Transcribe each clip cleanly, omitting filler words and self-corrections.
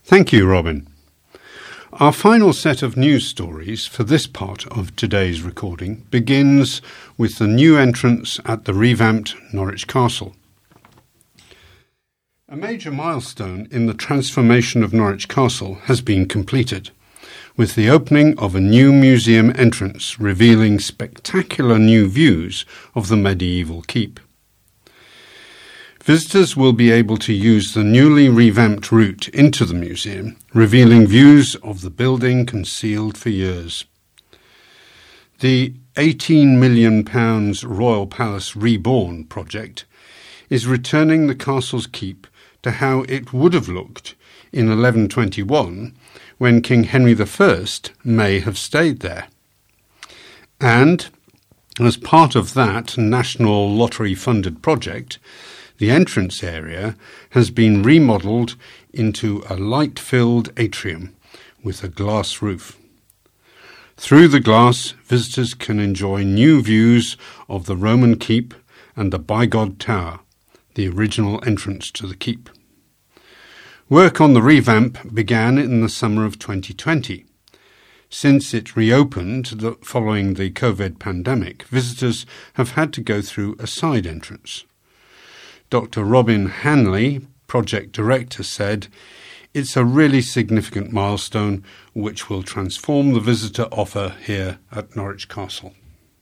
Thank you, Robin. Our final set of news stories for this part of today's recording begins with the new entrance at the revamped Norwich Castle. A major milestone in the transformation of Norwich Castle has been completed, with the opening of a new museum entrance revealing spectacular new views of the medieval keep. Visitors will be able to use the newly revamped route into the museum, revealing views of the building concealed for years. The £18 million Royal Palace Reborn project is returning the castle's keep to how it would have looked in 1121 when King Henry I may have stayed there. And, as part of that National Lottery-funded project, the entrance area has been remodelled into a light-filled atrium with a glass roof. Through the glass, visitors can enjoy new views of the Roman keep and the Bygod Tower, the original entrance to the keep. Work on the revamp began in the summer of 2020. Since it reopened following the COVID pandemic, visitors have had to go through a side entrance. Dr. Robin Hanley, project director, said, "It's a really significant milestone which will transform the visitor offer here at Norwich Castle."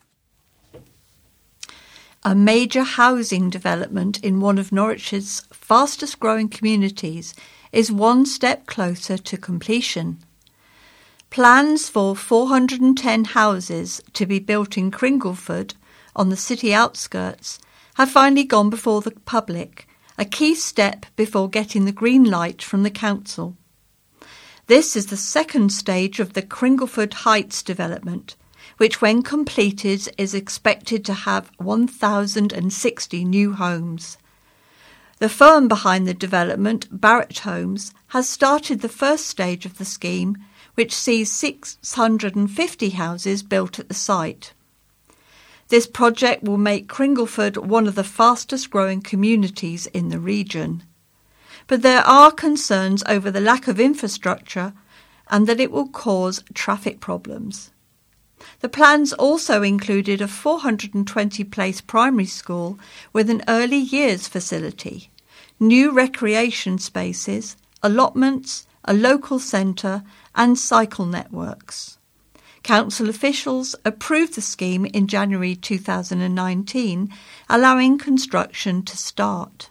A major housing development in one of Norwich's fastest growing communities is one step closer to completion. Plans for 410 houses to be built in Cringleford on the city outskirts have finally gone before the public, a key step before getting the green light from the council. This is the second stage of the Cringleford Heights development, which when completed is expected to have 1,060 new homes. The firm behind the development, Barratt Homes, has started the first stage of the scheme, which sees 650 houses built at the site. This project will make Cringleford one of the fastest growing communities in the region. But there are concerns over the lack of infrastructure and that it will cause traffic problems. The plans also included a 420-place primary school with an early years facility, new recreation spaces, allotments, a local centre and cycle networks. Council officials approved the scheme in January 2019, allowing construction to start.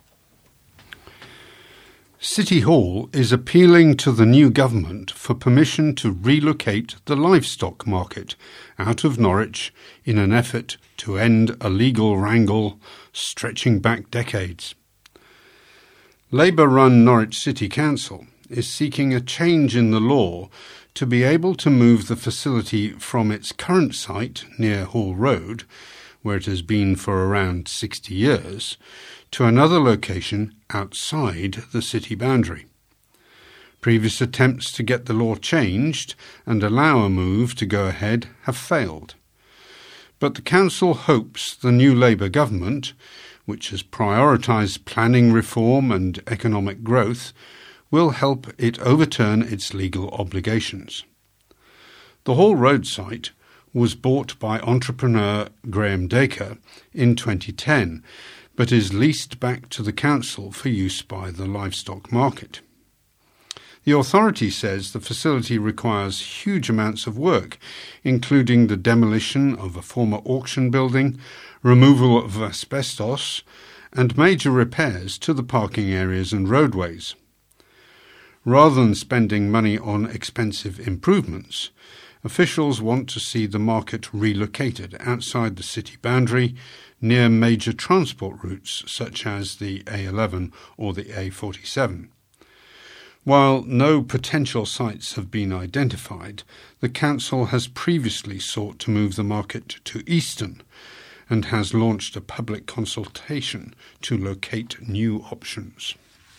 City Hall is appealing to the new government for permission to relocate the livestock market out of Norwich in an effort to end a legal wrangle stretching back decades. Labour-run Norwich City Council is seeking a change in the law to be able to move the facility from its current site near Hall Road, where it has been for around 60 years, to another location outside the city boundary. Previous attempts to get the law changed and allow a move to go ahead have failed. But the council hopes the new Labour government, which has prioritised planning reform and economic growth, will help it overturn its legal obligations. The Hall Road site was bought by entrepreneur Graham Dacre in 2010, but is leased back to the council for use by the livestock market. The authority says the facility requires huge amounts of work, including the demolition of a former auction building, removal of asbestos, and major repairs to the parking areas and roadways. Rather than spending money on expensive improvements, officials want to see the market relocated outside the city boundary near major transport routes such as the A11 or the A47. While no potential sites have been identified, the council has previously sought to move the market to Easton and has launched a public consultation to locate new options.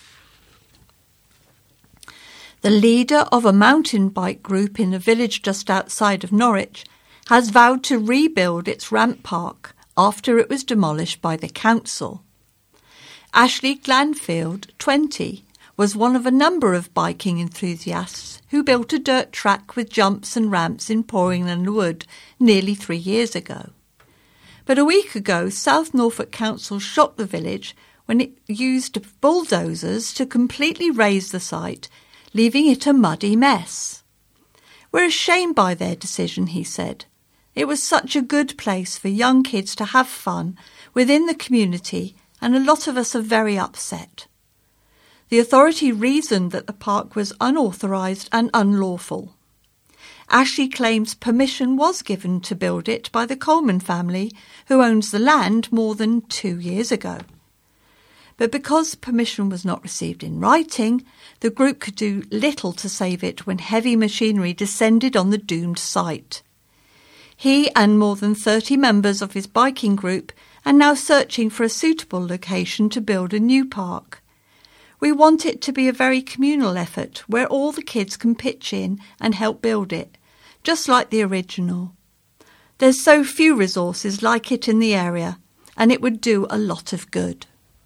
The leader of a mountain bike group in a village just outside of Norwich has vowed to rebuild its ramp park after it was demolished by the council. Ashley Glanfield, 20, was one of a number of biking enthusiasts who built a dirt track with jumps and ramps in Poringland Wood nearly 3 years ago. But a week ago, South Norfolk Council shocked the village when it used bulldozers to completely raze the site, leaving it a muddy mess. "We're ashamed by their decision," he said. "It was such a good place for young kids to have fun within the community, and a lot of us are very upset." The authority reasoned that the park was unauthorised and unlawful. Ashley claims permission was given to build it by the Coleman family, who owns the land, more than 2 years ago. But because permission was not received in writing, the group could do little to save it when heavy machinery descended on the doomed site. He and more than 30 members of his biking group are now searching for a suitable location to build a new park. "We want it to be a very communal effort where all the kids can pitch in and help build it, just like the original. There's so few resources like it in the area, and it would do a lot of good."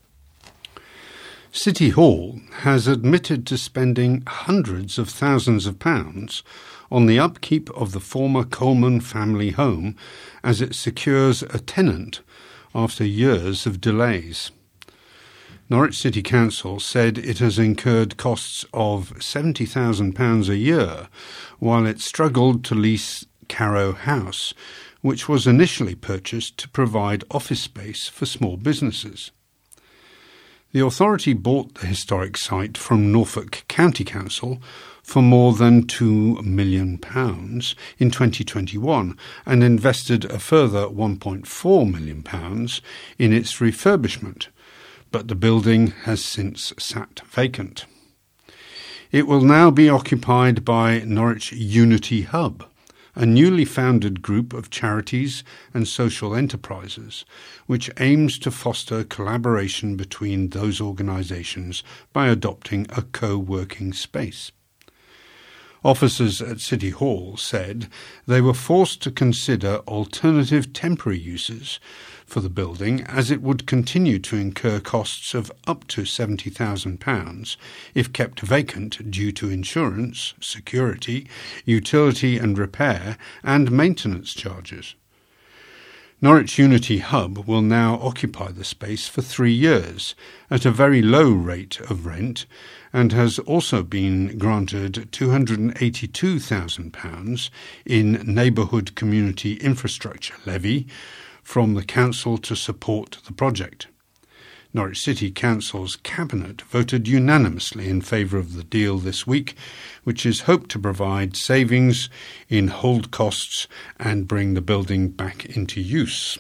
City Hall has admitted to spending hundreds of thousands of pounds on the upkeep of the former Coleman family home as it secures a tenant after years of delays. Norwich City Council said it has incurred costs of £70,000 a year while it struggled to lease Carrow House, which was initially purchased to provide office space for small businesses. The authority bought the historic site from Norfolk County Council for more than £2 million in 2021 and invested a further £1.4 million in its refurbishment, but the building has since sat vacant. It will now be occupied by Norwich Unity Hub, a newly founded group of charities and social enterprises, which aims to foster collaboration between those organisations by adopting a co-working space. Officers at City Hall said they were forced to consider alternative temporary uses for the building as it would continue to incur costs of up to £70,000 if kept vacant due to insurance, security, utility and repair and maintenance charges. Norwich Unity Hub will now occupy the space for 3 years at a very low rate of rent and has also been granted £282,000 in Neighbourhood Community Infrastructure Levy from the Council to support the project. Norwich City Council's Cabinet voted unanimously in favour of the deal this week, which is hoped to provide savings in hold costs and bring the building back into use.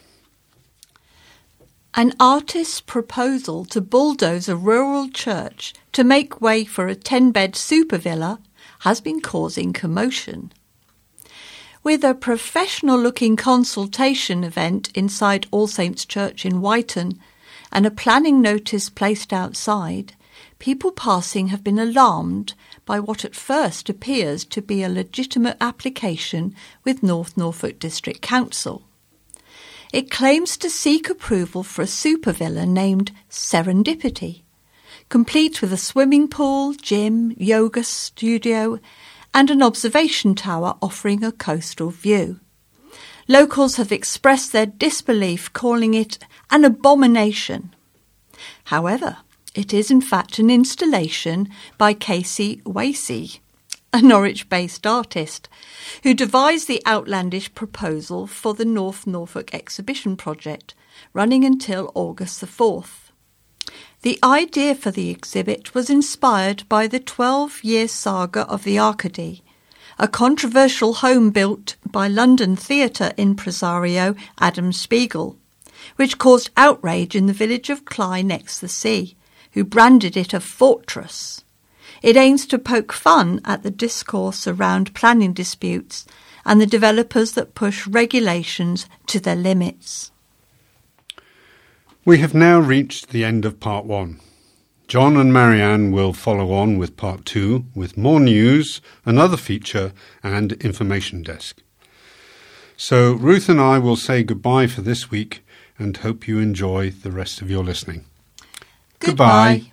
An artist's proposal to bulldoze a rural church to make way for a 10-bed super villa has been causing commotion. With a professional-looking consultation event inside All Saints Church in Whiton and a planning notice placed outside, people passing have been alarmed by what at first appears to be a legitimate application with North Norfolk District Council. It claims to seek approval for a super villa named Serendipity, complete with a swimming pool, gym, yoga studio and an observation tower offering a coastal view. Locals have expressed their disbelief, calling it an abomination. However, it is in fact an installation by Casey Wasey, a Norwich-based artist, who devised the outlandish proposal for the North Norfolk Exhibition Project, running until August the 4th. The idea for the exhibit was inspired by the 12-year saga of the Arcady, a controversial home built by London theatre impresario Adam Spiegel, which caused outrage in the village of Cly next the sea, who branded it a fortress. It aims to poke fun at the discourse around planning disputes and the developers that push regulations to their limits. We have now reached the end of part 1. John and Marianne will follow on with part 2 with more news, another feature and information desk. So Ruth and I will say goodbye for this week and hope you enjoy the rest of your listening. Goodbye.